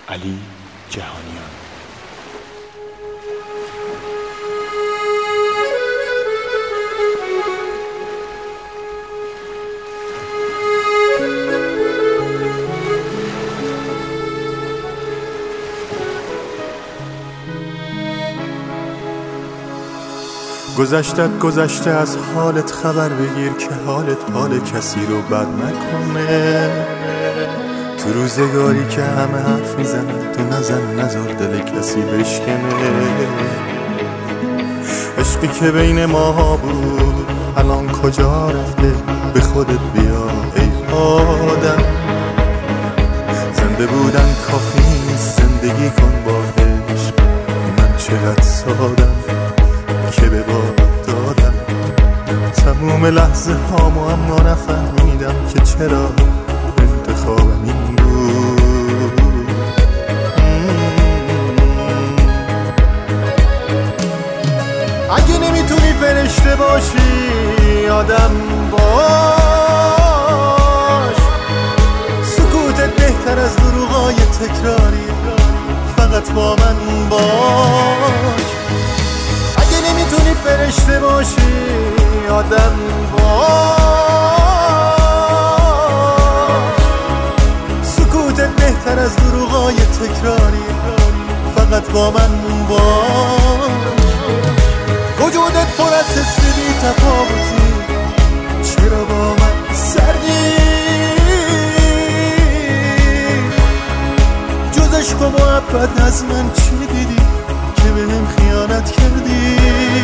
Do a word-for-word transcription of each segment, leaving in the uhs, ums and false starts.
علی جهانیان. گذشتت گذشته، از حالت خبر بگیر که حالت حال کسی رو بد نکنه. تو روزگاری که همه حرف میزنن تو نزن، نذار دل کسی بشکنه. عشقی که بین ماها بود الان کجا رفته؟ به خودت بیا ای آدم. زنده بودن کافی نیست، زندگی کن با عشق. من چقدر سادم که به باد دادم تموم لحظه هامو، اما نفهمیدم که چرا انتخابم این بود. اگه نمیتونی فرشته باشی آدم باش، سکوتت بهتر از دروغای تکراری، فقط با من باش. اگه نمیتونی فرشته باشی آدم باش، سکوتت بهتر از دروغای تکراری، فقط با من باش. وجودت پر از حس بی تفاوتی، چرا با من سردی؟ جز عشق و محبت از من چی دیدی که بهم خیانت کردی؟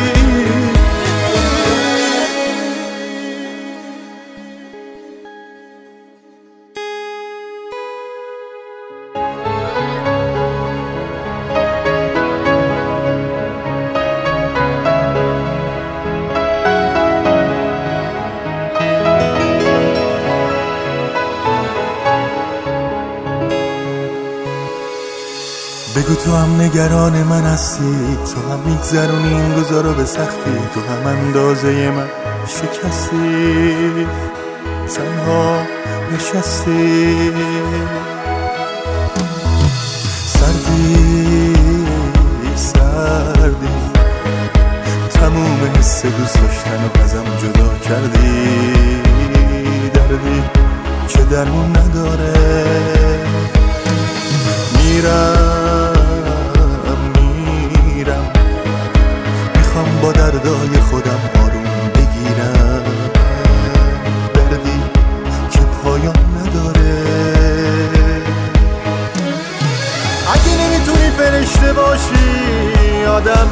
بگو تو هم نگران من هستی، تو هم میگذرونی این روزا رو به سختی، تو هم اندازه من شکستی، تنها نشستی. سردی سردی تموم حس دوست داشتن و ازم جدا کردی. دردی که درمون نداره، میرم میرم میخوام با دردای خودم آروم بگیرم. دردی که پایان نداره. اگه نمیتونی فرشته باشی آدم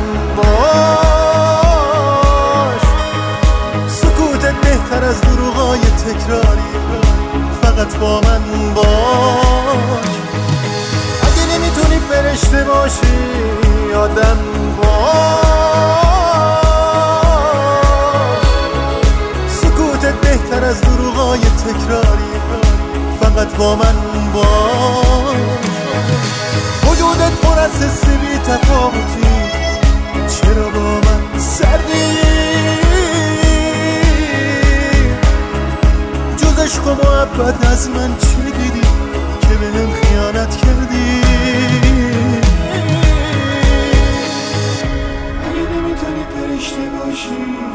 باش، سکوتت بهتر از دروغای تکراری، فقط با من باش. اگه نمیتونی فرشته باشی آدم باش، سکوتت بهتر از دروغای تکراری، فقط با من باش. وجودت پر از حس بی تفاوتی، چرا با من سردی؟ جز عشق و محبت از من چی دیدی که بهم خیانت کردی؟ اگه نمیتونی فرشته باشی